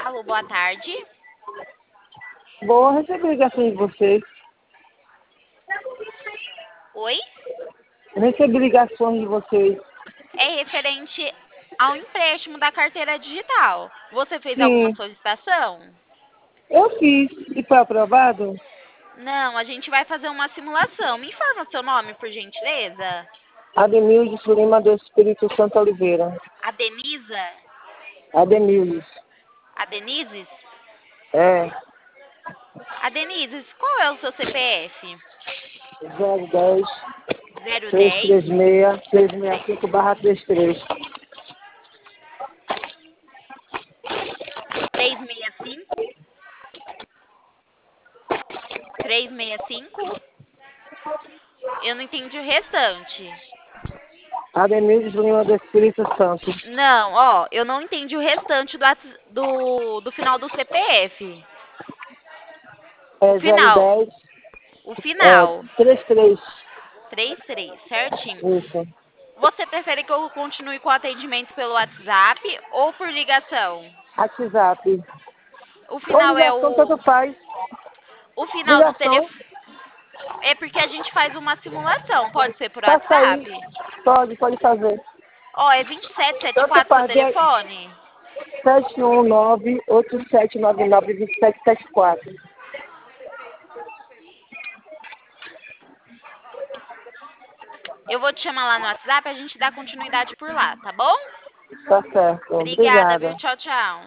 Alô, boa tarde. Boa, recebi ligação de vocês. Oi? Recebi ligações de vocês. É referente ao empréstimo da carteira digital. Você fez alguma Sim, solicitação? eu fiz. E foi aprovado? Não, a gente vai fazer uma simulação. Me informa seu nome, por gentileza. Ademildes Lima do Espírito Santo Oliveira. A Denisa? Ademildes. A Denises? É. A Denises, qual é o seu CPF? 010 010 336 365/33. 365 365? Eu não entendi o restante. Ademildes Lima do Espírito Santo. Não, ó, eu não entendi o restante do final do CPF. O É final. 010 O final. 33. 33, certinho. Isso. Você prefere que eu continue com o atendimento pelo WhatsApp ou por ligação? WhatsApp. O Ou final é ligação, tanto faz. o final do Ligação, telefone. É porque a gente faz uma simulação. Pode ser por passa aí. WhatsApp? Pode fazer. Ó, é 2774 Tanto seu faz. telefone? 719-8799-2774. Eu vou te chamar lá no WhatsApp, a gente dá continuidade por lá, tá bom? Tá certo. Obrigada, viu? Obrigada. Tchau, tchau.